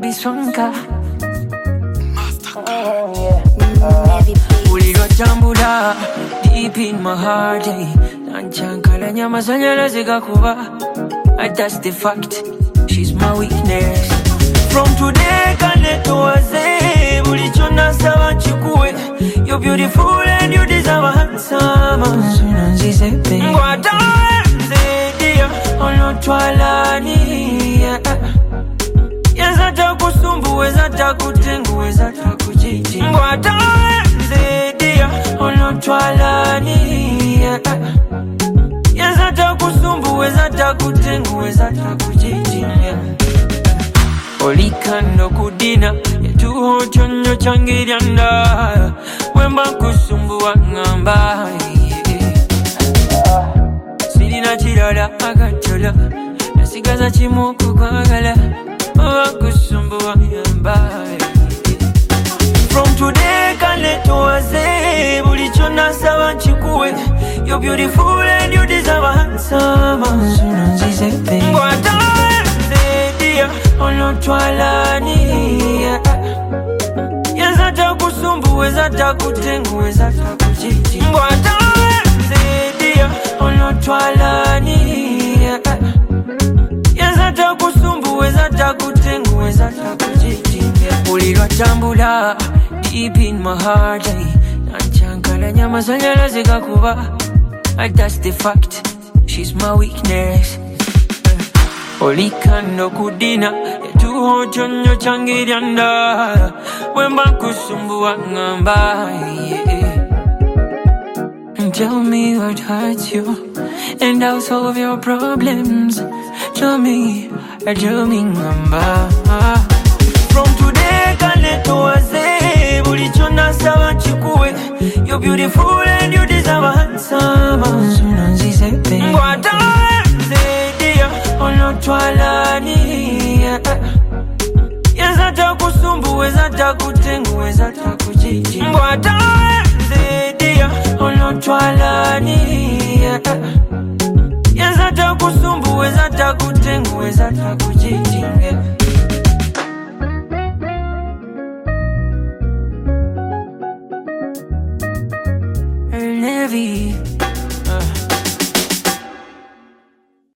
be stronger. Uliwa tambula deep in my heart, nanchankala nyama sanyala zikakuba. That's the fact, she's my weakness. From today kaneto waze bulichona sawa chikuwe. You're beautiful and you deserve a handsome. Ngwata mzedia onotwalani. Yezata kusumbu wezata kutengu wezata kujiji. Ngwata mzedia onotwalani. Yezata kusumbu wezata kutengu wezata kujiji. Olikando kudina yetuho chonyo changirianda. Wemba kusumbu wangamba. Sirina chirala agachola. Nasigaza chimuku kwa gala. Wemba kusumbu wangamba. From today kaneto waze bulichona sawa chikuwe. You're beautiful and you deserve a handsome. Ngwata mzedia onotwalani. Yezata kusumbu wezata kutengu wezata kujiji. Ngwata mzedia onotwalani. Yezata kusumbu wezata kutengu wezata kujiji. Uliwa tambula deep in my heart, nanchankala nyama sanyala zikakuba. That's the fact, she's my weakness. Olikando kudina yetuho chonyo changirianda. Wemba kusumbu wangamba. Tell me what hurts you and I'll solve your problems. Tell me ngamba. From today kaneto waze bulichona sawa chikuwe. You're beautiful and you deserve a handsome. Ngwata mzedia onotwalani. Yezata kusumbu wezata kutengu wezata kujiji. Ngwata mzedia onotwalani. Yezata kusumbu wezata kutengu wezata kujiji.